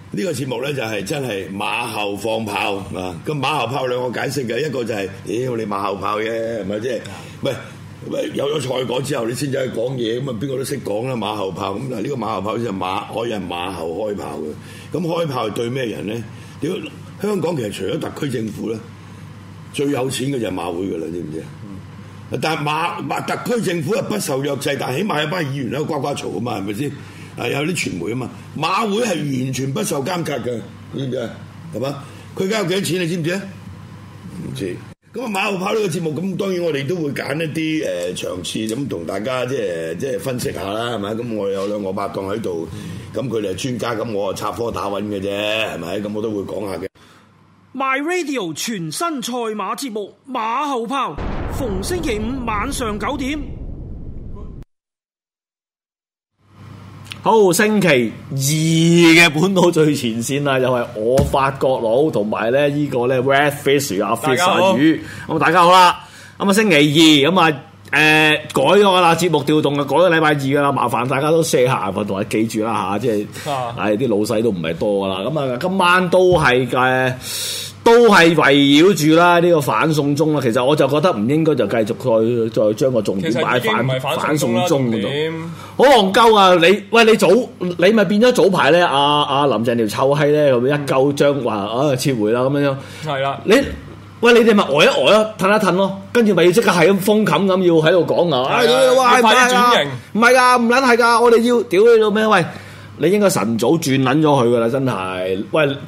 呢個節目咧就係真係馬後放炮啊！咁馬後炮兩個解釋嘅，一個就係屌你馬後炮嘅，係咪即係？喂，有咗賽果之後，你先至去講嘢，咁啊邊個都識講啦馬後炮。咁嗱呢個馬後炮就可以係馬後開炮嘅。咁開炮係對咩人咧？屌香港其實除咗特區政府咧，最有錢嘅就係馬會㗎啦，知唔知啊？但係特區政府係不受約制，但係起碼有班議員喺度呱呱嘈啊嘛，係咪先？有啲傳媒啊嘛，馬會係完全不受監察嘅，知唔知啊？係嘛？佢而家有幾多錢你知唔知啊？唔知。咁啊馬後炮呢個節目，咁當然我哋都會揀一啲場次咁同大家即係分析下啦，係咪？咁我有兩個拍檔喺度，咁佢哋係專家，咁我插科打諢嘅啫，係咪？咁我都會講下嘅。 My Radio 全新賽馬節目馬後炮，逢星期五晚上9點。 好，星期二嘅本土最前線啦，又係我法國佬同埋咧呢個咧 Red Fish 阿 Fish 魚，咁大家好啦。咁啊星期二咁啊改咗噶啦，節目調動啊改咗禮拜二噶啦，麻煩大家都卸下份同埋記住啦嚇，即係啲老細都唔係多噶啦。咁啊今晚都係圍繞住啦呢個反送中啦。其實我就覺得唔應該就繼續再將個重點擺反送中嗰度。好戇鳩啊！你咪變咗早排咧，阿林鄭條臭閪咧，咁一鳩將話撤回啦咁樣。係啦，你哋咪呆一呆咯，褪一褪咯，跟住咪要即刻係咁封冚咁要喺度講啊！ 快啲轉型， 唔係㗎，唔撚係㗎，我哋要屌你老咩？喂，你應該晨早轉撚咗佢㗎啦，真係。喂，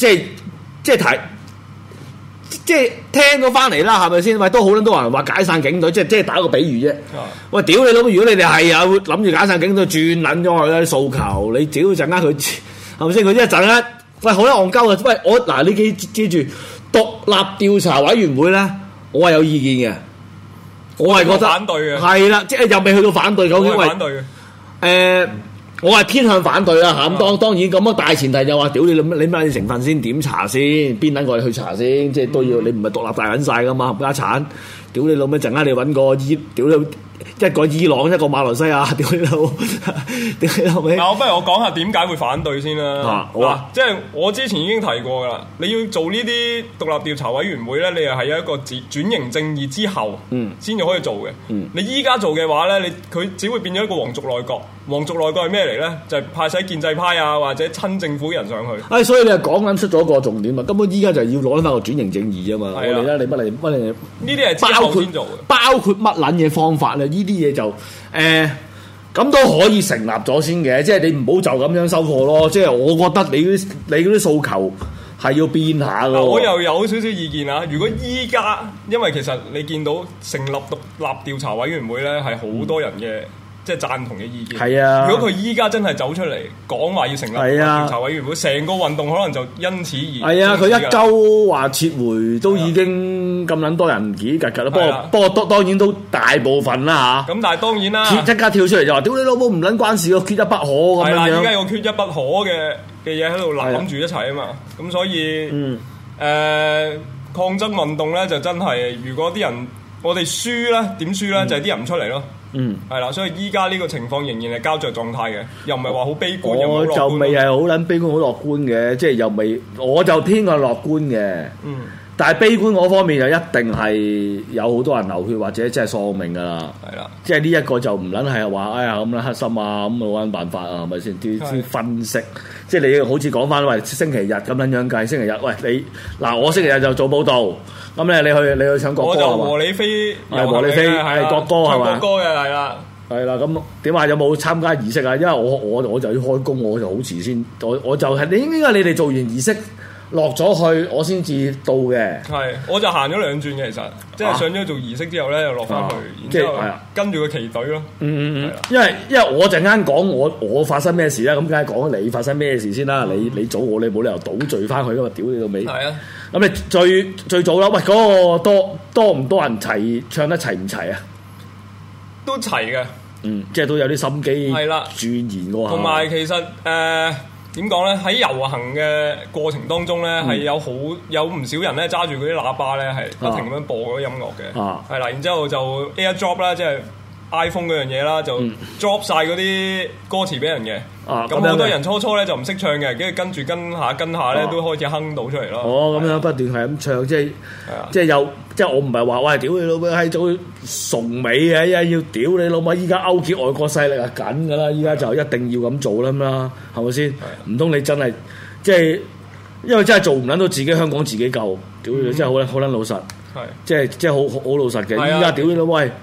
即係聽到翻嚟啦，係咪先？喂，都好多人話解散警隊，即係打個比喻啫。喂，屌你老母！如果你哋係有諗住解散警隊，轉撚咗佢咧訴求，你屌陣間佢係咪先？佢一陣間，喂，好撚戇鳩啊！喂，你記住獨立調查委員會咧，我係有意見嘅，我係覺得反對嘅， 係啦，即係又未去到反對，究竟反對嘅。 我係偏向反對啦嚇，咁當然咁樣大前提就話屌你乜成分先點查先，邊撚個去查先，即係都要你唔係獨立大撚晒噶嘛，冚家鏟，屌你老味陣間你揾個屌你一個伊朗一個馬來西亞，屌你老味。 嗱，不如我講下點解會反對先啦。 好啊， 即係我之前已經提過噶啦，你要做呢啲獨立調查委員會咧，你又係有一個轉型正義之後，先至可以做嘅。你依家做嘅話咧，佢只會變咗一個皇族內閣。皇族內閣係咩嚟咧？就係派晒建制派啊，或者親政府人上去。 所以你係講緊出咗個重點啊！根本依家就係要攞翻個轉型正義啊嘛。我哋咧，你乜嚟？ 呢啲係之後先做嘅。 包括乜撚嘢方法咧？呢啲嘢就咁都可以成立咗先嘅，即係你唔好就咁樣收貨咯。即係我覺得你嗰啲訴求係要變下㗎。 我又有少少意見啊！如果依家，因為其實你見到成立獨立調查委員會咧，係好多人嘅。即係贊同嘅意見。係啊！如果佢依家真係走出嚟講話要成立調查委員會，成個運動可能就因此而係啊！佢一鳩話撤回都已經咁撚多人幾格啦。不過當然都大部分啦嚇。 咁但係當然啦， 即刻跳出嚟就話：屌你老母唔撚關事，缺一不可咁樣。係啦， 依家有缺一不可嘅嘢喺度攬住一齊啊嘛。咁所以抗爭運動咧就真係，如果啲人我哋輸咧點輸咧，就係啲人唔出嚟咯。係啦，所以依家呢個情況仍然係膠着狀態嘅，又唔係話好悲觀。 我就未係好撚悲觀，好樂觀嘅，即係又未，我就偏向樂觀嘅。但係悲觀嗰方面就一定係有好多人流血或者即係喪命㗎啦。係啦，即係呢一個就唔撚係話哎呀咁撚黑心啊，咁冇揾辦法啊，係咪先？啲分析，即係你好似講翻喂星期日咁撚樣計，星期日喂你嗱我星期日就做報道，咁咧你去唱國歌係嘛？ 和你飛和你飛係國歌係嘛？ 唱國歌嘅係啦。 係啦，咁點解有冇參加儀式啊？因為我就要開工，我就好遲先，我就係應該你哋做完儀式。落咗去，我先至到嘅。係， 我就行咗2轉嘅，其實即係上咗做儀式之後咧，又落翻去，然之後跟住個旗隊咯。 因為我陣間講我發生咩事咧，咁梗係講你發生咩事先啦。你早我，你冇理由倒序翻去噶嘛？屌你個尾！係啊，咁你最早啦。喂，嗰個多唔多人齊唱得齊唔齊啊？ 都齊嘅。 即係都有啲心機。係啦，鑽研過。 同埋其實點講咧？喺遊行嘅過程當中咧，係有唔少人咧揸住嗰啲喇叭咧，係不停咁樣播嗰啲音樂嘅。係啦，然之後就 AirDrop 啦，即係 iPhone 嗰樣嘢啦，就 drop 晒嗰啲歌詞俾人嘅。咁好多人初咧就唔識唱嘅，跟住跟下咧都開始哼到出嚟咯。 咁樣不斷係咁唱，即係我唔係話喂屌你老母係做崇美嘅，依家要屌你老母，依家勾結外國勢力係緊㗎啦，依家就一定要咁做啦嘛，係咪先？唔通你真係即係因為真係做唔撚到自己香港自己救，屌你真係好撚老實，即係好老實嘅。依家屌你老母喂，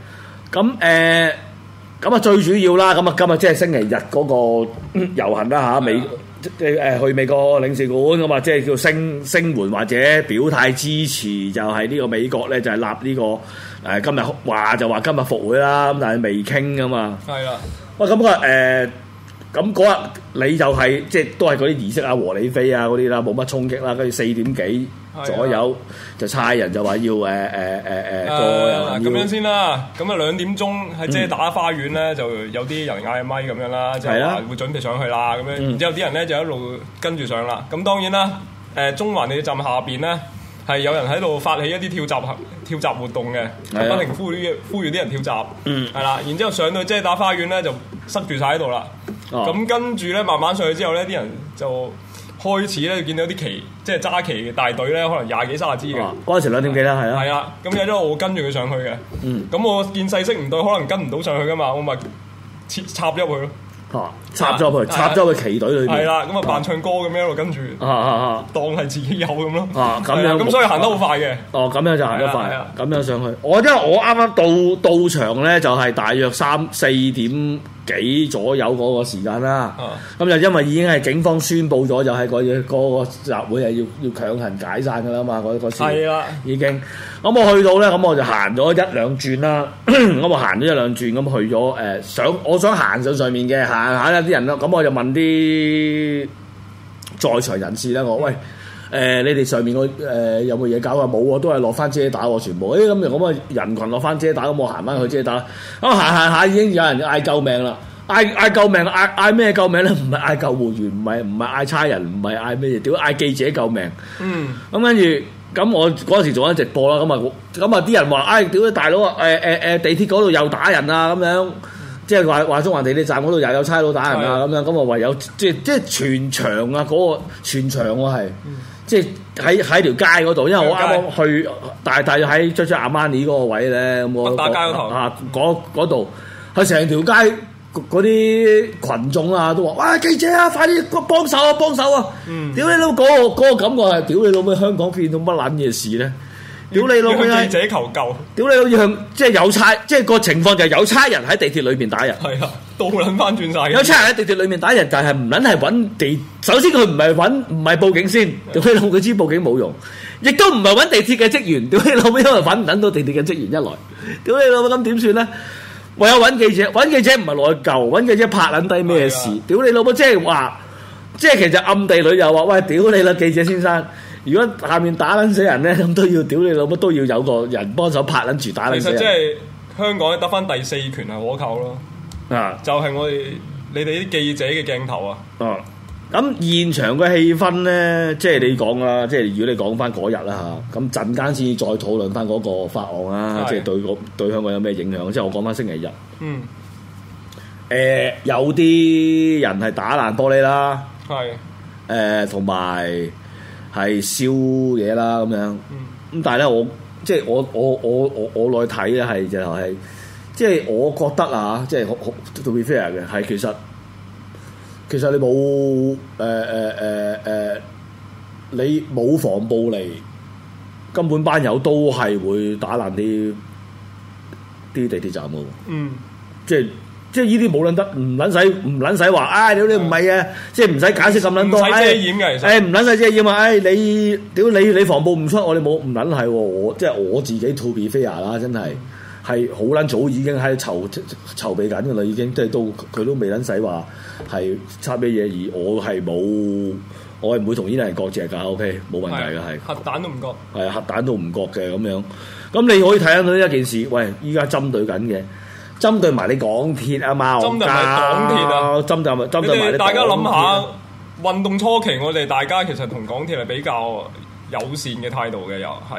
咁最主要啦，咁今日即係星期日嗰個遊行啦嚇，去美國領事館咁啊，即係叫聲援或者表態支持，就係呢個美國咧就係立呢個今日話就話今日復會啦，咁但係未傾噶嘛。係啦。喂，咁嗰日你就係即係都係嗰啲儀式啊、和理非啊嗰啲啦，冇乜衝擊啦，跟住4點幾左右就差人就話要咁樣先啦。咁啊2點鐘喺遮打花園咧，就有啲人嗌咪咁樣啦，就話會準備上去啦咁樣。然之後啲人咧就一路跟住上啦。咁當然啦，中環地鐵站下邊咧係有人喺度發起一啲跳閘活動嘅，不停呼籲啲人跳閘。係啦，然之後上到遮打花園咧就塞住晒喺度啦。咁跟住咧慢慢上去之後咧，啲人就開始咧見到啲旗，即係揸旗嘅大隊咧，可能20幾30支嘅。嗰陣時2點幾啦，係啊。係啊，咁有咗我跟住佢上去嘅。咁我見勢色唔對，可能跟唔到上去噶嘛，我咪插咗入去咯。插咗去旗隊裏邊。係啦，咁啊扮唱歌咁樣一路跟住。當係自己有咁咯。咁樣。咁所以行得好快嘅。咁樣就行得快。咁樣上去。因為我啱啱到場咧，就係大約4點幾左右嗰個時間啦。咁就因為已經係警方宣佈咗，就係嗰個集會係要強行解散噶啦嘛。嗰時已經。咁我去到咧，咁我就行咗1-2轉啦。咁我行咗1-2轉，咁去咗我想行上面嘅，行下啲人咯。咁我就問啲在場人士咧，我喂你哋上面有冇嘢搞啊？冇喎，都係落翻遮打喎，全部。咁人群落翻遮打，咁我行翻去遮打。咁行下已經有人嗌救命啦！嗌救命，嗌咩救命咧？唔係嗌救護員，唔係嗌差人，唔係嗌咩嘢，屌嗌記者救命。咁跟住。咁我嗰陣時做緊直播啦，咁啊啲人話，屌你大佬啊，地鐵嗰度又打人啊，咁樣，即係話中環地鐵站嗰度又有差佬打人啊，咁樣，咁我唯有即係全場啊，嗰個全場我係，即係喺條街嗰度，因為我啱啱去，大約喺Giorgio Armani嗰個位咧，咁我打街嗰頭嗰度，係成條街。嗰啲群眾啊都話：哇記者啊，快啲幫手啊，幫手啊！屌你老嗰個感覺係屌你老味，香港變到乜撚嘢事咧？屌你老味！記者求救！屌你老味向即係有差，即係個情況就係有差人喺地鐵裏邊打人。係啊，倒撚翻轉晒。有差人喺地鐵裏面打人，但係唔撚係揾地。首先佢唔係報警先，屌你老味，佢知報警冇用，亦都唔係揾地鐵嘅職員。屌你老味，因為揾唔撚到地鐵嘅職員一來，屌你老味咁點算咧？唯有揾記者唔係落去救，揾記者拍撚低咩事？屌你老母！即係話，即係其實暗地裏又話：喂，屌你啦，記者先生！如果下面打撚死人咧，咁都要屌你老母，都要有個人幫手拍撚住打撚死人。其實即係香港得翻第4權係可靠咯。就係你哋啲記者嘅鏡頭啊。咁現場嘅氣氛咧，即係你講啦，即係如果你講翻嗰日啦嚇，咁陣間先再討論翻嗰個法案啦，即係對香港有咩影響？即係我講翻星期日。有啲人係打爛玻璃啦，同埋係燒嘢啦咁樣。咁但係咧，我內睇咧係就係，即係我覺得啊，即係to be fair嘅係其實你冇你冇防暴嚟，根本班友都係會打爛啲地鐵站喎。即係呢啲冇撚得，唔撚使話，屌你唔係啊！即係唔使解釋咁撚多，唔使遮掩嘅其實。唔撚使遮掩啊！你屌你防暴唔出，我哋冇唔撚係喎。我即係我自己 to be fair 啦，真係係好撚早已經喺籌備緊㗎啦，已經即係都佢都未撚使話。係差咩嘢？而我係唔會同呢啲人割席㗎。OK， 冇問題嘅係。核彈都唔割。係核彈都唔割嘅咁樣。咁你可以睇到一件事，喂，依家針對緊嘅，針對埋你港鐵啊嘛，針對埋港鐵啊，針對埋你。大家諗下，運動初期我哋大家其實同港鐵係比較友善嘅態度嘅，又係。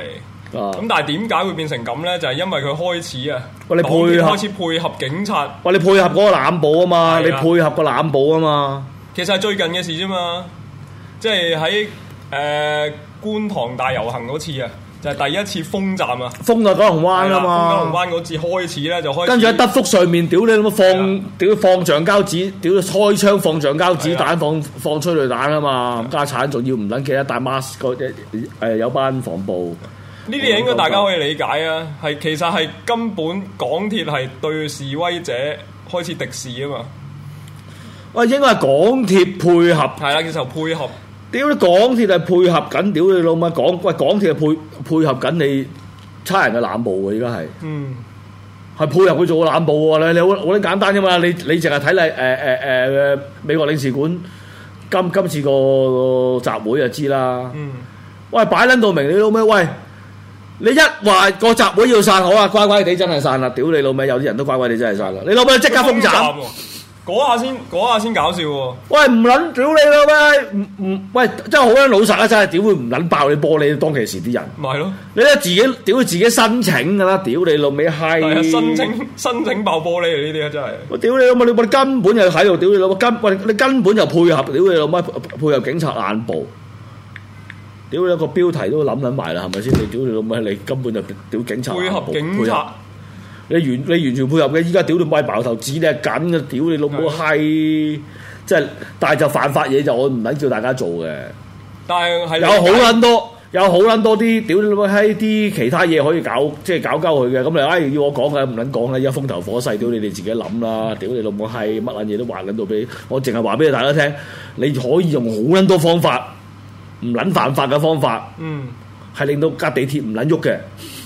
咁但係點解會變成咁咧？就係因為佢開始啊， 喂，你黨鐵配合開始配合警察。 喂，你配合嗰個濫捕啊嘛， 係啊你配合個濫捕啊嘛。 其實係最近嘅事啫嘛，即係喺觀塘大遊行嗰次啊，就係第一次封站啊， 封咗九龍灣啊封九龍嘛。 灣嗰次開始咧就開始。 跟住喺德福上面，屌你老母放橡膠子，屌開槍放橡膠子彈，放催淚彈啊嘛，家產仲要唔撚記得戴 mask 有班防暴。 呢啲嘢應該大家可以理解啊，係其實係根本港鐵係對示威者開始敵視啊嘛。 喂，應該係港鐵配合。 係啦，叫做配合。 屌你港鐵係配合緊，屌你老母港鐵係配合緊你差人嘅濫捕喎，而家係。係配合佢做個濫捕喎，你好撚簡單啫嘛，你淨係睇你美國領事館今次個集會就知啦。喂，擺撚到明你老味，喂！你一話個集會要散，好啊，乖乖地真係散啦！屌你老味，有啲人都乖乖地真係散啦！你老味即刻封站， 嗰下先搞笑喎！ 喂，唔撚屌你老味，喂，真係好撚老實啊！真係屌會唔撚爆你玻璃？當其時啲人， 咪係咯， 你咧自己屌自己申請㗎啦！屌你老味係申請爆玻璃呢啲啊！真係我屌你老母！你根本就喺度屌你老母你根本就配合屌你老母配合警察濫捕。屌你個標題都諗緊埋啦，係咪先？你屌你老母，你根本就屌警察配合警察， 你完全配合嘅。依家屌你咪爆頭指你係緊嘅，屌你老母係，即係但係就犯法嘢就我唔撚叫大家做嘅。 但係有好撚多啲屌你老母閪啲其他嘢可以搞，即係搞鳩佢嘅。咁你要我講嘅唔撚講啦，而家風頭火勢，屌你哋自己諗啦。屌你老母閪乜撚嘢都話撚到俾我，淨係話俾大家聽，你可以用好撚多方法。唔撚犯法嘅方法，係令到架地鐵唔撚喐嘅，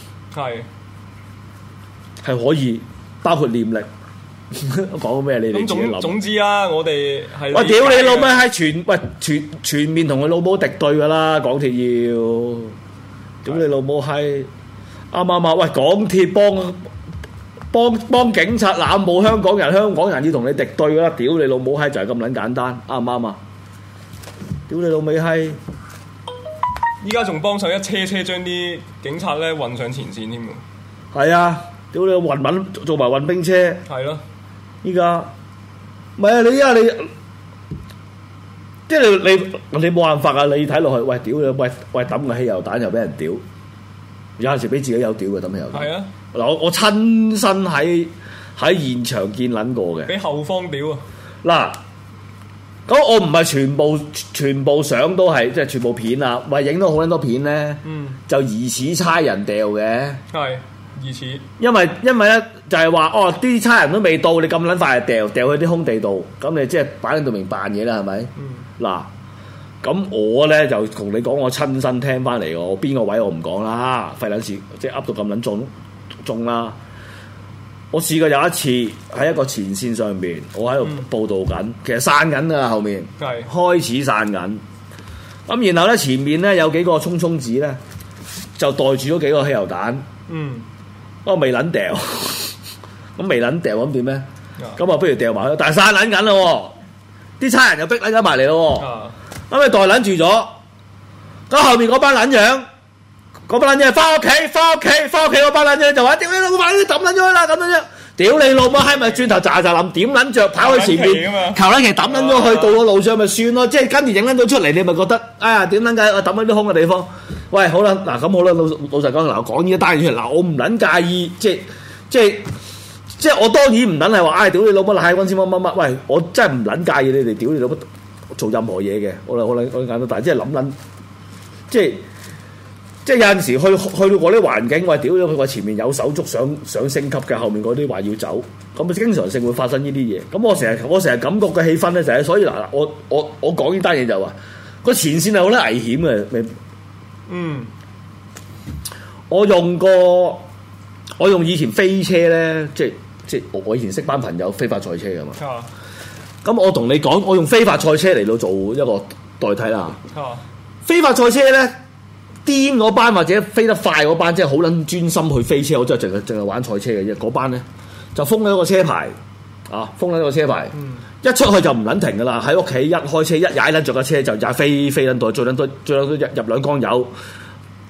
係可以包括念力。講咩？你哋自己諗。 總之啊，我哋係我屌你老母係全面同佢老母敵對㗎啦！港鐵要屌你老母係啱啊！喂，港鐵幫警察濫捕香港人，香港人要同你敵對㗎啦！屌你老母係就係咁撚簡單，啱唔啱啊？屌你老味係！ 依家仲幫手一車將啲警察咧運上前線添喎。 係啊！屌你做埋運兵車。 係咯。 依家唔係啊！你依家即係你冇辦法啊！你睇落去，喂屌你喂抌個汽油彈又俾人屌，有陣時俾自己有屌嘅抌汽油彈。係啊！嗱我親身喺現場見撚過嘅。 俾後方屌啊！ 嗱。咁我唔係全部相都係即係全部片啊，咪影到好撚多片咧，就疑似差人掉嘅，係疑似， 因為咧就係話啲差人都未到，你咁撚快就掉去啲空地度，咁你即係擺喺度明扮嘢啦，係咪？嗱，咁我咧就同你講，我親身聽翻嚟，我邊個位我唔講啦，費撚事，即係噏到咁撚中啦。我試過有一次喺一個前線上邊，我喺度報道緊，其實散緊啊，後面開始散緊。咁然後咧前面咧有幾個衝子咧，就袋住咗幾個汽油彈。我未撚掉，咁未撚掉咁點咧？咁啊不如掉埋去，但係散撚緊咯，啲差人又逼撚緊埋嚟咯。咁你袋撚住咗，咁後面嗰班撚樣。嗰班撚嘢翻屋企嗰班撚嘢就話：屌你老母，快啲抌撚咗佢啦！咁樣，屌你老母閪咪轉頭喳冧，點撚着跑去前面，求撚其抌撚咗去到個路上咪算咯，即係跟住影撚到出嚟，你咪覺得哎呀點撚解我抌喺啲空嘅地方？喂，好啦，嗱咁好啦，老實講嗱，我講呢一單嘢出嚟，嗱我唔撚介意，即係我當然唔撚係話，唉屌你老母賴溫先乜，喂，我真係唔撚介意你哋屌你老母做任何嘢嘅，我簡單，但係即係諗撚，即係有陣時去到嗰啲環境，喂屌咗佢話前面有手足想升級嘅，後面嗰啲話要走，咁經常性會發生呢啲嘢。咁我成日感覺嘅氣氛咧就係，所以嗱我講呢單嘢就話個前線係好危險嘅。我用以前飛車咧，即係我以前識班朋友非法賽車㗎嘛。咁我同你講，我用非法賽車嚟到做一個代替啦。非法賽車咧。癲嗰班或者飛得快嗰班，即係好撚專心去飛車，我真係淨係玩賽車嘅啫。嗰班咧就封咗個車牌，封咗個車牌，一出去就唔撚停噶啦。喺屋企一開車一踩撚着架車就踩飛撚到，最撚多入兩缸油，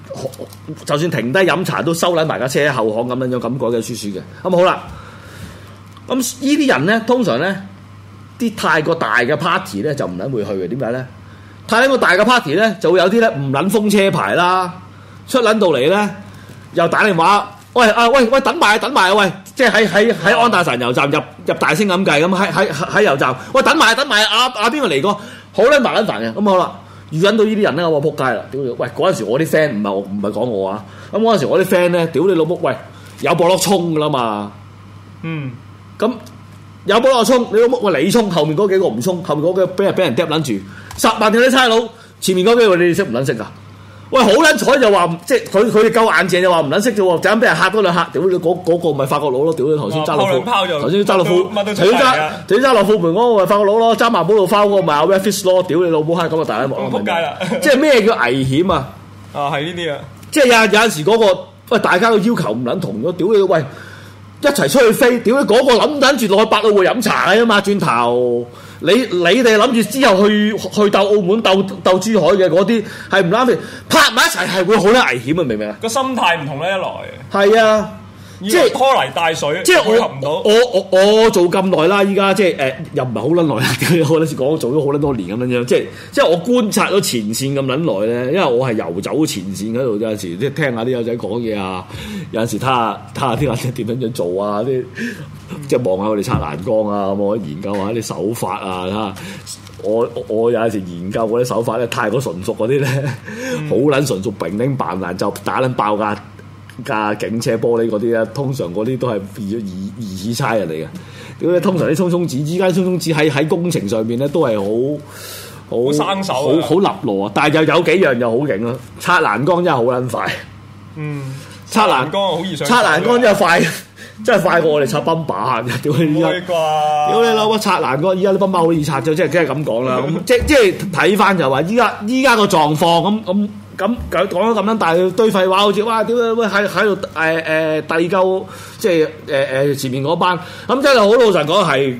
就算停低飲茶都收撚埋架車喺後巷咁樣咁改嘅書嘅。咁好啦，咁呢啲人咧通常咧啲太過大嘅 party 咧就唔撚會去嘅。點解咧？太過大嘅 party 咧就會有啲咧唔撚封車牌啦，出撚到嚟咧又打電話，喂等埋啊喂！即係喺安達臣油站入大星咁計咁喺油站，喂等埋邊個嚟過？好撚麻撚煩嘅。咁好啦。遇緊到呢啲人咧，我仆街啦！屌你，喂嗰陣時我啲 friend 唔係講我啊，咁嗰陣時我啲 friend 咧，屌你老母，喂有博落衝噶啦嘛，咁有博落衝，你老母喂你衝，後面嗰幾個唔衝，後面嗰幾個俾人揼撚住，10萬條啲差佬，前面嗰幾個你哋識唔撚識㗎？喂好撚彩就話，即係佢哋夠眼淨就話唔撚識啫喎，就咁俾人嚇多兩嚇，屌你嗰個咪法國佬咯，屌你頭先揸落褲，頭先揸落褲，頭先揸落褲門嗰個咪法國佬咯，揸埋寶路花嗰個咪阿 Redfish 咯，屌你老母閪咁啊大鑊！ 仆街啦！ 即係咩叫危險啊？ 係呢啲啊！ 即係有陣時嗰個喂大家嘅要求唔撚同咗，屌你喂一齊出去飛，屌你嗰個諗住落去百老匯飲茶啊嘛，轉頭。你哋諗住之後去鬥澳門鬥珠海嘅嗰啲係唔啱嘅，拍埋一齊係會好咧危險啊！明唔明啊？ 個心態唔同咧，一來係啊，即係拖泥帶水， 即係配合唔到。 我做咁耐啦，依家即係又唔係好撚耐啦，我嗰時講做咗好撚多年咁樣，即係我觀察咗前線咁撚耐咧，因為我係遊走前線嗰度，有陣時即係聽下啲友仔講嘢啊，有陣時睇下啲人點樣做啊啲。即係望下我哋拆欄杆啊，咁我研究下啲手法啊，嚇！我有陣時研究嗰啲手法咧，太過純熟嗰啲咧，好撚純熟，平頂扮爛就打撚爆架警車玻璃嗰啲咧，通常嗰啲都係二差人嚟嘅。屌你，通常啲衝子依家衝子喺工程上面咧都係好生手， 好立羅啊！但係又有幾樣又好勁咯，拆欄杆真係好撚快。拆欄杆好易上。 拆欄杆真係快。真係快過我哋拆泵把，屌你依家！屌你老母拆欄杆，依家啲泵把好易拆咗，即係咁講啦。咁即係睇翻就話，依家個狀況咁講咗咁樣大堆廢話，好似哇屌你喺度遞鳩，即係前面嗰班咁，真係好老實講係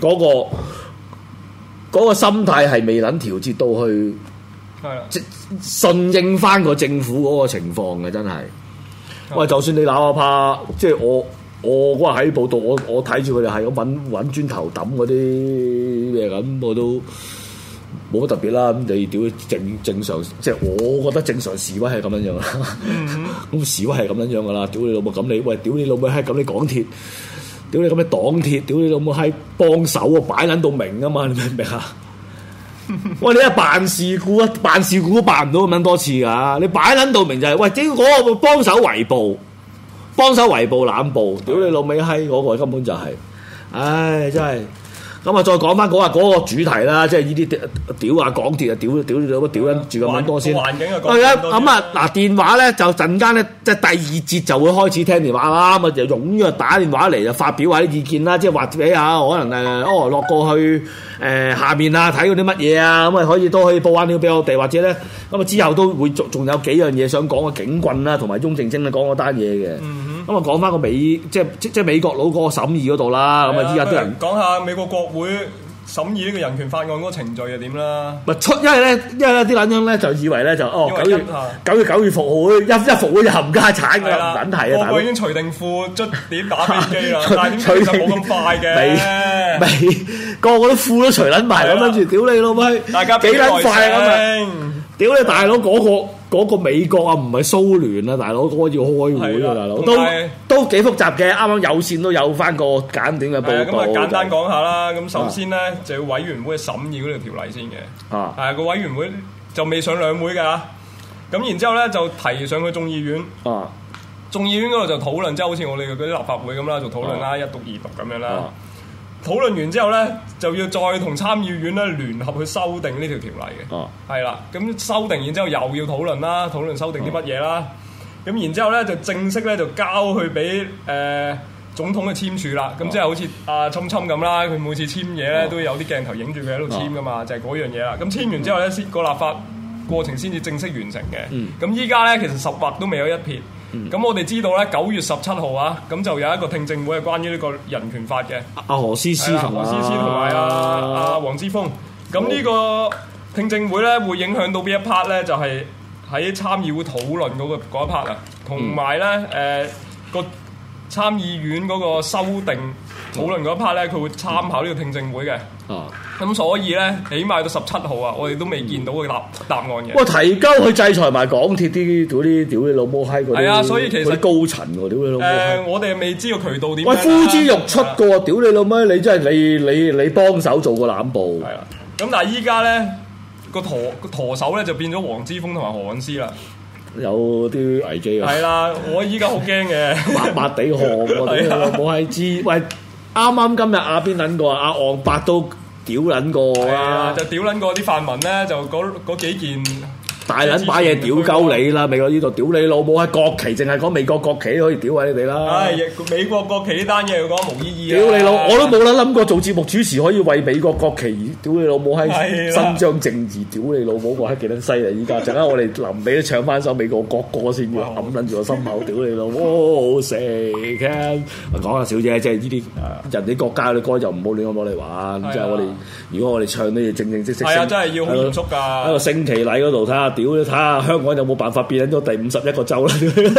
嗰個心態係未能調節到去，即順應翻個政府嗰個情況嘅，真係。喂，就算你哪怕即係我嗰日喺報道，我睇住佢哋係咁揾磚頭抌嗰啲咩咁，我都冇乜特別啦。咁你屌正常，即係我覺得正常示威係咁樣樣啦。咁示威係咁樣樣噶啦，屌你老母咁你喂，屌你老母閪咁你港鐵，屌你咁你黨鐵，屌你老母閪幫手啊，擺撚到明啊嘛，你明唔明啊？喂，你一辦事故都辦唔到咁撚多次㗎，你擺撚到明就係喂，屌嗰個幫手圍捕。幫手圍捕濫捕，屌你老味閪嗰個根本就係，唉真係，咁啊再講翻嗰個主題啦，即係呢啲屌啊港鐵啊屌緊住咁撚多先。環境嘅講。咁啊嗱電話咧就陣間咧即係第二節就會開始聽電話啦，咁啊就踴躍打電話嚟就發表下啲意見啦，即係話俾下可能落過去下面啊睇嗰啲乜嘢啊，咁啊都可以報翻料俾我哋，或者咧咁啊之後都會仲有幾樣嘢想講嘅警棍啦，同埋翁靜晶咧講嗰單嘢嘅。咁啊講翻個即係美國佬嗰個審議嗰度啦，咁啊依家啲人講下美國國會審議呢個人權法案嗰個程序係點啦？ 因為咧啲撚樣咧就以為咧就9月復會一復會就冚家產㗎啦，唔撚係啊！ 我已經除定褲捽點打飛機啦，但係點解就冇咁快嘅？ 未個個都褲都除撚埋咁，跟住屌你老母， 大家幾撚快啊咁啊！屌你大佬嗰個美國啊，唔係蘇聯啊，大佬嗰個要開會啊，大佬都幾複雜嘅。啱啱有線都有翻個簡短嘅報告。咁啊簡單講下啦。咁首先咧就要委員會審議嗰條條例先嘅。係個委員會就未上兩會㗎。咁然之後咧就提上去眾議院。眾議院嗰度就討論，即係好似我哋嗰啲立法會咁啦，就討論啦，一讀二讀咁樣啦。討論完之後咧，就要再同參議院咧聯合去修訂呢條條例嘅，係啦。咁修訂然之後又要討論啦，討論修訂啲乜嘢啦。咁然之後咧就正式咧就交去俾總統嘅簽署啦。咁即係好似阿侵咁啦，佢每次簽嘢咧都有啲鏡頭影住佢喺度簽噶嘛，就係嗰樣嘢啦。咁簽完之後咧，先個立法過程先至正式完成嘅。咁依家咧其實10劃都未有一撇。咁我哋知道咧9月17號啊，咁就有一個聽證會係關於呢個人權法嘅。阿何詩詩同埋阿黃之鋒。咁呢個聽證會咧會影響到邊一 part 咧？就係喺參議會討論嗰一 part 啊，同埋咧個參議院嗰個修訂討論嗰一 part 咧，佢會參考呢個聽證會嘅。咁所以咧，起碼到17號啊，我哋都未見到個答案嘅。 喂，提交去制裁埋港鐵啲嗰啲屌你老母閪嗰啲， 係啊，所以其實高層喎，屌你老母我哋未知個渠道點。 喂，呼之欲出嘅喎，屌你老母，你真係你幫手做個攬布。 係啦，咁但係依家咧個舵手咧就變咗黃之鋒同埋何韻詩啦。 有啲危機啊！ 係啦，我依家好驚嘅， 抹抹地汗喎，屌你老母閪知喂，啱啱今日阿邊撚過阿昂伯都屌撚過啦， 就屌撚過啲泛民咧，就嗰幾件大撚把嘢屌鳩你啦！美國呢度屌你老母喺國旗，淨係講美國國旗可以屌下你哋啦！ 唉，美國國旗呢單嘢講無意義啊！ 屌你老，我都冇諗過做節目主持可以為美國國旗而屌你老母喺伸張正義，屌你老母個閪幾撚犀利！依家陣間我哋臨尾都唱翻首美國國歌先，要揞撚住個心口，屌你老母死嘅！講下小姐，即係呢啲人哋國家嘅歌就唔好亂咁攞嚟玩。即係我哋如果我哋唱啲嘢正正式式， 係啊，真係要好嚴肅㗎。 喺個升旗禮嗰度睇下，屌你睇下香港有冇辦法變咗第51個州啦？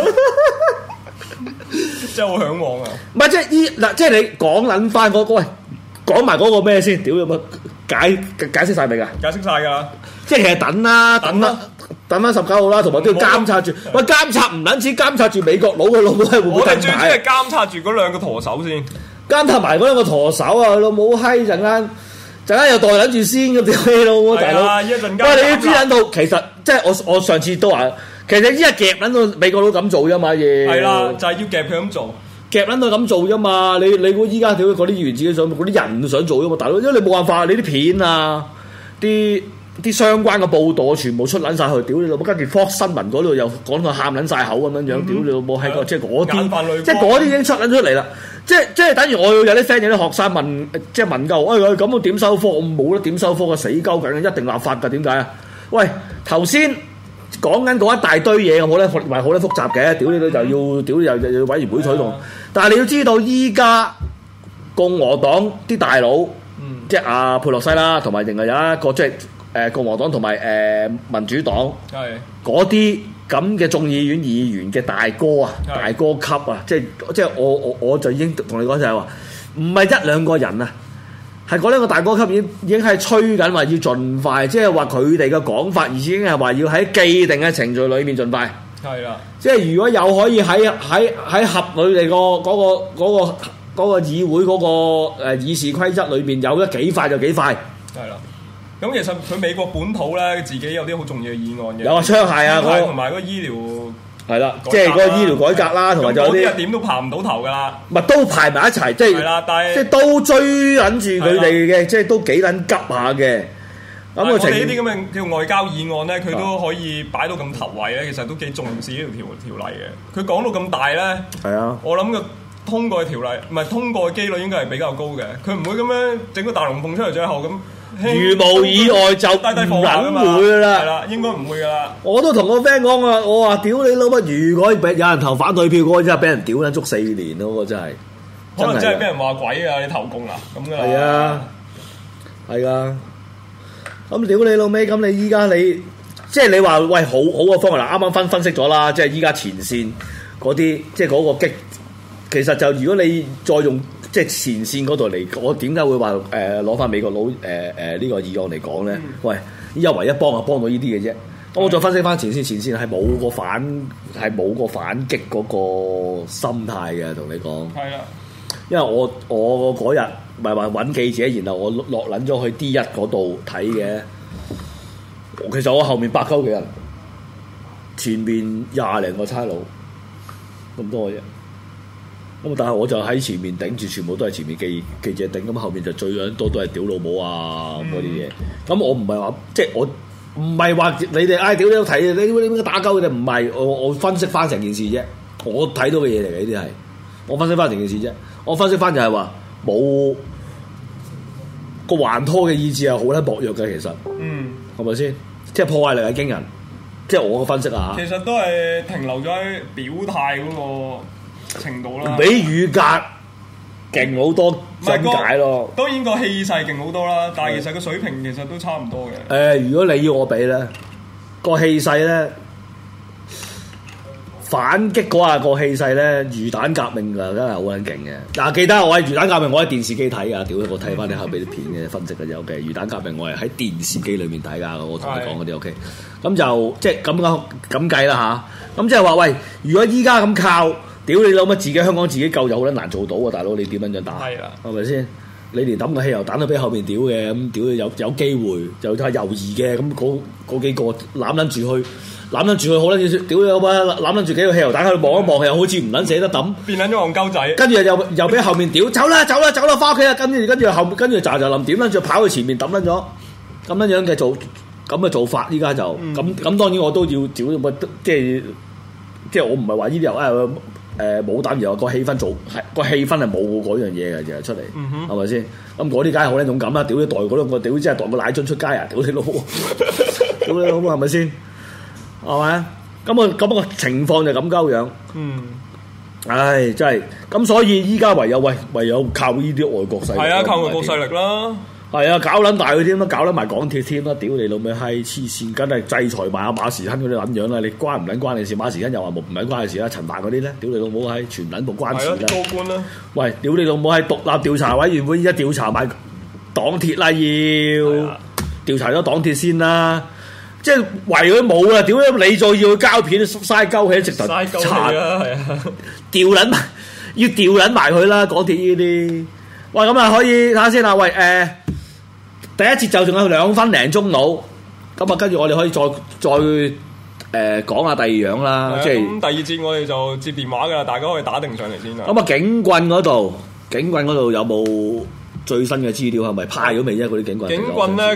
真係好嚮往啊！ 唔係即係嗱，即係你講撚翻嗰個，喂，講埋嗰個咩先？屌有乜解釋晒未㗎？ 解釋晒㗎， 即係其實等翻19號啦，同埋都要監察住。喂，監察唔撚止監察住美國佬嘅老母係會唔會更大？ 我哋最主要係監察住嗰兩個舵手先， 監察埋嗰兩個舵手啊！老母閪陣間又代撚住先嘅屌你老母大佬！ 一陣間喂，你要知撚到其實即係我上次都話，其實依家夾撚到美國佬咁做啫嘛嘢。係啦，就係要夾佢咁做， 夾撚到咁做啫嘛。你估依家屌嗰啲議員自己想，嗰啲人想做啫嘛，大佬，因為你冇辦法，你啲片啊，啲相關嘅報導全部出撚晒去，屌你老母！跟住 Fox 新聞嗰度又講到喊撚晒口咁樣樣，屌你老母喺個即係嗰啲，即係嗰啲已經出撚出嚟啦。即係等於我有啲 friend 有啲學生問，即係問夠，咁我點收科？我冇得點收科嘅，死鳩緊，一定立法㗎。點解啊？喂，頭先講緊嗰一大堆嘢，好咧，唔係好咧複雜嘅，屌你都就要屌又要委員會推動。但係你要知道，依家共和黨啲大佬，即係阿佩洛西啦，同埋另外有一個即係共和黨同埋民主黨，嗰啲咁嘅眾議院議員嘅大哥啊，大哥級啊，即係我就已經同你講就係話，唔係一兩個人啊，係嗰兩個大哥級已經係吹緊話要盡快，即係話佢哋嘅講法已經係話要喺既定嘅程序裏面盡快。係啦，即係如果有可以喺合佢哋嗰個議會嗰個議事規則裏邊有得幾快就幾快。係啦。咁其實佢美國本土咧，自己有啲好重要嘅議案嘅，有啊槍械啊，同埋嗰個醫療係啦，即係嗰個醫療改革啦，同埋仲有啲點都爬唔到頭噶啦，咪都排埋一齊，即係即係都追緊住佢哋嘅，即係都幾撚急下嘅。咁我哋呢啲咁嘅叫外交議案咧，佢都可以擺到咁頭位咧，其實都幾重視呢條例嘅。佢講到咁大咧，係啊，我諗個通過嘅條例唔係通過嘅機率應該係比較高嘅，佢唔會咁樣整個大龍鳳出嚟，最後咁。如無意外就唔撚會啦，係啦，應該唔會噶啦。我都同個 friend 講啊，我話屌你老母！如果有人投反對票，嗰個真係俾人屌撚足4年咯，嗰個真係。可能真係俾人話鬼啊！你投共啊咁噶。係啊，係啊。咁屌你老味！咁你依家你即係你話喂好嘅方案嗱，啱啱分析咗啦，即係依家前線嗰啲，即係嗰個激，其實就如果你再用。即係前線嗰度嚟，我點解會話攞翻美國佬呢個議案嚟講咧？喂，依家唯一幫就幫到呢啲嘅啫。咁我再分析翻前線係冇個反擊嗰個心態嘅，同你講。係啦，因為我嗰日唔係話揾記者，然後我落撚咗去 D1 嗰度睇嘅。其實我後面8鳩幾人，前面20零個差佬，咁多嘅啫。咁但係我就喺前面頂住，全部都係前面記者頂，咁後面就最多都係屌老母啊嗰啲嘢。咁我唔係話，即係我唔係話你哋唉屌你都睇，你點解打鳩佢哋？唔係，我分析翻成件事啫。我睇到嘅嘢嚟嘅呢啲係，我分析翻成件事啫。我分析翻就係話冇個還拖嘅意志係好咧薄弱嘅，其實，係咪先？即係破壞力係驚人，即係我嘅分析啊。其實都係停留咗喺表態嗰個程度啦，比語格勁好多，真解咯。當然個氣勢勁好多啦，但係其實個水平其實都差唔多嘅。如果你要我比咧，個氣勢咧反擊嗰下個氣勢咧，魚蛋革命啊，真係好撚勁嘅。嗱，記得我係魚蛋革命，我喺電視機睇㗎。屌，我睇翻你後邊啲片嘅分析嘅啫。OK，魚蛋革命我係喺電視機裏面睇㗎。我同你講嗰啲 OK。咁就即係咁計啦吓，咁即係話喂，如果依家咁靠，屌你老乜自己香港自己救就好撚難做到啊！大佬你點樣打？係啦，係咪先？你連抌個汽油彈都俾後面屌嘅，咁屌有機會就係猶豫嘅，咁嗰幾個攬撚住去好撚住，屌你老乜攬撚住幾個汽油彈喺度望一望，又好似唔撚捨得抌，變撚咗戇鳩仔。跟住又俾後面屌，走啦，翻屋企啦！跟住就冧點撚住跑去前面抌撚咗，咁樣樣嘅咁嘅做法，依家就咁當然我都要屌即係我唔係話呢啲又冇膽，而個氣氛個氣氛係冇嗰樣嘢嘅，就係出嚟，係咪先？咁嗰啲梗係好撚勇敢啦！屌你袋嗰兩個，屌真係袋個奶樽出街啊！屌你老母，屌你老母係咪先？係咪？咁個情況就咁鳩樣。唉，真係咁，所以依家唯有靠呢啲外國勢力。係啊，靠外國勢力啦。係啊，搞撚大佢添啦，搞撚埋港鐵添啦，屌你老味閪黐線，梗係制裁埋阿馬時亨嗰啲撚樣啦！你關唔撚關你事？馬時亨又話唔撚關你事啦，陳帆嗰啲咧，屌你老母閪全撚部關事啦！高官啦！喂，屌你老母閪獨立調查委員會依家調查埋港鐵啦，要調查咗港鐵先啦，即係圍佢冇啦！屌你再要去交片，嘥鳩起直頭查啊！係啊，調撚埋要調撚埋佢啦！港鐵呢啲，喂咁啊可以睇下先啦，喂第一節就仲有2分零鐘到，咁啊跟住我哋可以再講下第二樣啦，即係咁第二節我哋就接電話噶啦，大家可以打定上嚟先啦。咁啊警棍嗰度有冇最新嘅資料？係咪派咗未啫？嗰啲警棍？警棍咧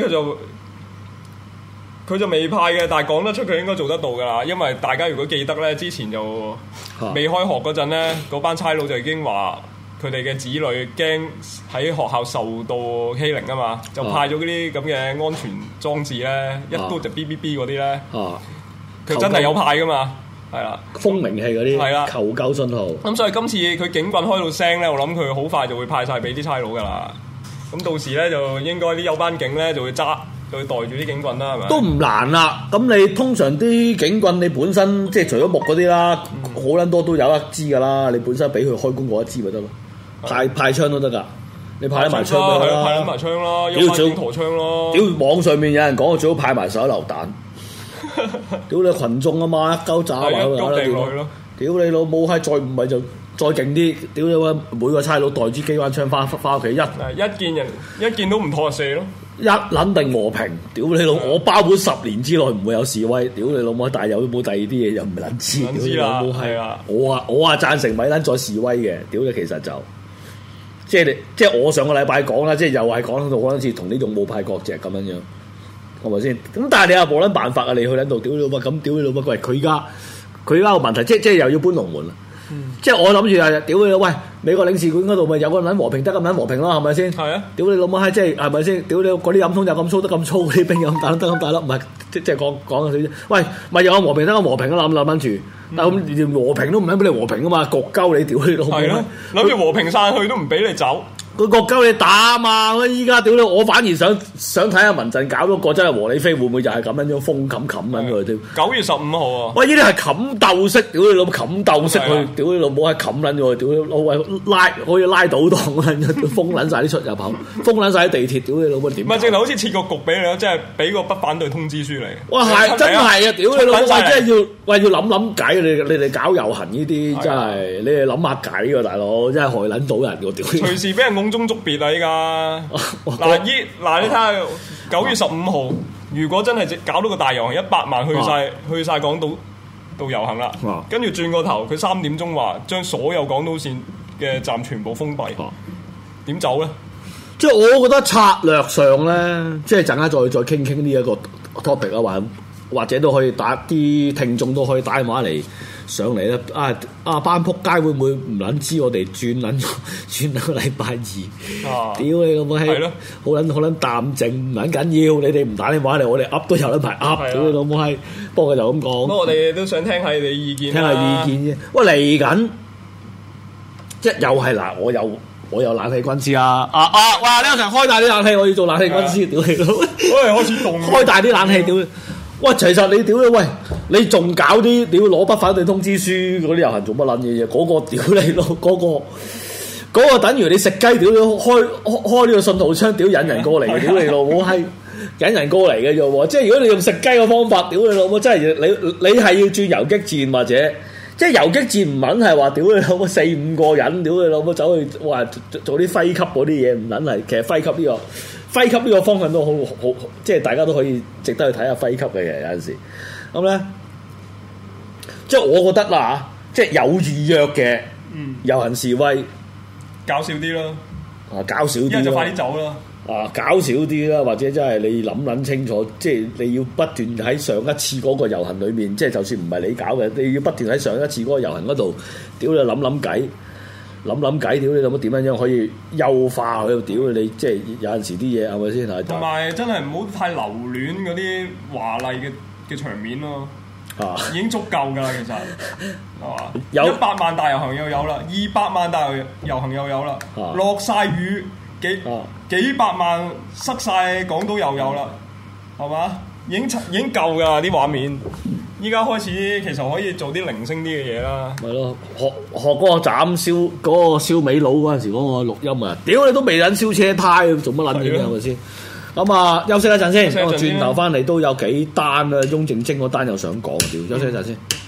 佢就未派嘅，但係講得出佢應該做得到噶啦，因為大家如果記得咧，之前就未開學嗰陣咧，嗰班差佬就已經話。佢哋嘅子女驚喺學校受到欺凌啊嘛，就派咗嗰啲咁嘅安全裝置咧，一刀就 BBB 嗰啲咧，佢真係有派噶嘛，係啦，蜂鳴器嗰啲，係啦，求救信號。咁所以今次佢警棍開到聲咧，我諗佢好快就會派晒俾啲差佬噶啦。咁到時咧就應該啲有班警咧就會袋住啲警棍啦，係咪？都唔難啦。咁你通常啲警棍你本身即係除咗木嗰啲啦，好撚多都有一支噶啦。你本身俾佢開工嗰一支咪得咯。派槍都得㗎，你派埋槍都得啦，派埋槍咯，有支陀槍咯。屌網上面有人講，我最好派埋手榴彈。屌你群眾啊嘛，一鳩炸埋佢啦！屌你老母閪，再唔係就再勁啲。屌你每個差佬袋支機關槍翻屋企一見到唔妥就射咯。一撚定和平。屌你老，我包保10年之內唔會有示威。屌你老母，但係有冇第二啲嘢又唔撚知。屌你老母閪，我贊成咪撚再示威嘅。屌你其實就。即係我上個禮拜講啦，即係又係講到嗰陣時同呢種冇派割席咁樣樣，係咪先？咁但係你又冇撚辦法啊！你去撚度屌你老母咁，屌你老母喂！佢而家個問題，即係又要搬龍門啦。即係我諗住啊，屌你老喂！美國領事館嗰度咪有個撚和平得咁撚和平咯，係咪先？係啊！屌你老母閪，即係係咪先？屌你嗰啲飲通就咁粗得咁粗，啲兵又咁大得咁大粒，唔係即係講少啫。喂，咪有和平得咁和平啊！諗住。但係連和平都唔肯俾你和平啊嘛，焗鳩你屌你老母！係咯，諗住和平散去都唔俾你走，佢焗鳩你打啊嘛！依家屌你，我反而想睇下民陣搞咗個真係和理非，會唔會就係咁樣樣封冚緊佢添？9月15號啊！喂，呢啲係冚鬥式，屌你老母冚鬥式去，屌你老母係冚撚咗，屌你老母可以拉倒檔撚，封撚晒啲出入口，封撚晒啲地鐵，屌你老母點？唔係淨係好似設個局俾你咯，即係俾個不反對通知書嚟。哇，係真係啊！屌你老母，真係要諗計。你哋搞遊行呢啲真係，你哋諗下計喎，大佬真係害撚到人喎！屌，隨時俾人甕中捉別啊！依家嗱你睇下9月15號，如果真係搞到個大遊行，100萬去晒港島度遊行啦，跟住轉個頭，佢3點鐘話將所有港島線嘅站全部封閉，點走咧？即係我覺得策略上咧，即係陣間再傾呢一個 topic 啊，或者都可以打啲聽眾都可以打電話嚟上嚟咧。班仆街會唔會唔撚知我哋轉個禮拜2？屌你老母閪！好撚淡靜，唔撚緊要。你哋唔打電話嚟，我哋噏都有得排噏。屌你老母閪！不過就咁講。不過我哋都想聽下你哋意見。聽下意見啫。喂，嚟緊即係又係嗱，我有冷氣軍師啊！哇！呢個成開大啲冷氣，我要做冷氣軍師。屌你老！開始凍。開大啲冷氣，屌！ 喂，其實你屌你喂，你仲搞啲屌攞不反對通知書嗰啲遊行做乜撚嘢啫？嗰個屌你咯，嗰個等於你食雞屌你開呢個信號槍屌引人過嚟嘅屌你老母閪，引人過嚟嘅啫喎！即係如果你用食雞嘅方法屌你老母，真係你係要轉遊擊戰或者即係遊擊戰唔撚係話屌你老母4-5個人屌你老母走去話做啲揮級嗰啲嘢唔撚係，其實揮級呢個方向都好，即係大家都可以值得去睇下揮級嘅嘢有陣時咁咧，即係我覺得啦嚇，即係有預約嘅遊行示威。 搞少啲咯， 搞少啲，一係就快啲走啦。 搞少啲啦，或者真係你諗清楚，即係你要不斷喺上一次嗰個遊行裏面，即係就算唔係你搞嘅，你要不斷喺上一次嗰個遊行嗰度，屌你諗計，屌你諗點樣可以優化佢，屌你即係有陣時啲嘢係咪先？ 同埋真係唔好太留戀嗰啲華麗嘅場面咯。已經足夠㗎啦，其實係嘛？有100萬大遊行又有啦，200萬大遊行又有啦，落晒雨幾百萬塞晒港島又有啦，係嘛？已經夠㗎啦啲畫面。依家開始其實可以做啲零星啲嘅嘢啦。 係咯，學嗰個燒尾佬嗰陣時嗰個錄音啊！屌你都未撚燒車胎，做乜撚嘢係咪先？咁啊，休息一陣先，我轉頭翻嚟都有幾單啊，翁靜晶嗰單又想講，屌，休息一陣先。